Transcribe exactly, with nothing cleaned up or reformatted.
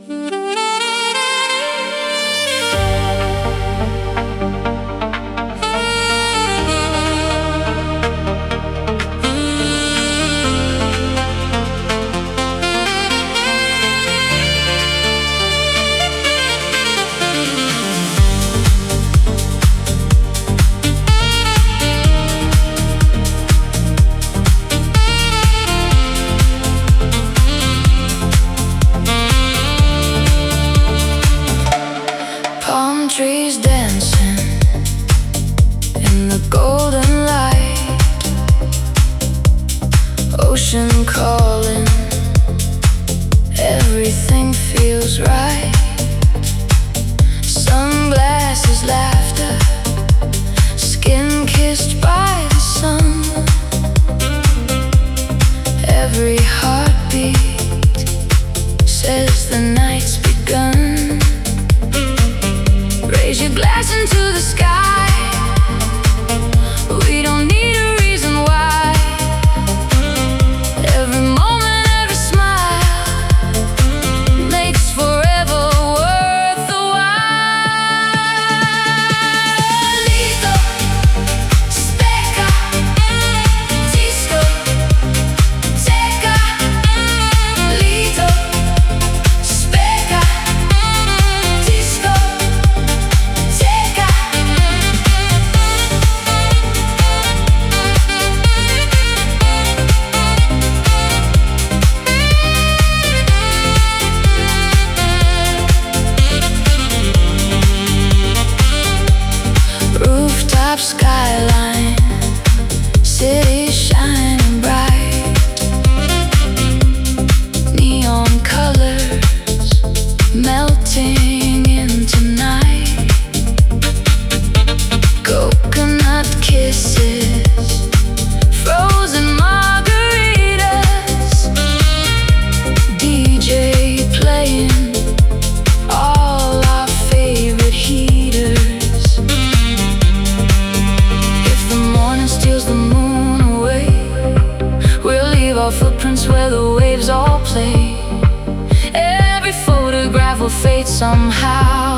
Trees dancing in the golden light, ocean calling, everything feels right. Sunglasses, laughter, skin kissed by the sun. Every heartbeat says the night's begun. Raise your glass into the sky. We don't need a reason why. Every moment, every smile makes forever worth the while. Listo, specca, disco, teca. Listo, specca, disco. Rooftop skyline, city shining bright, neon colors melting into night. Coconut kisses, frozen margaritas, D J playing all our favorite heaters. If the morning steals the moon away, we'll leave our footprints where the waves all play. Every photograph will fade somehow.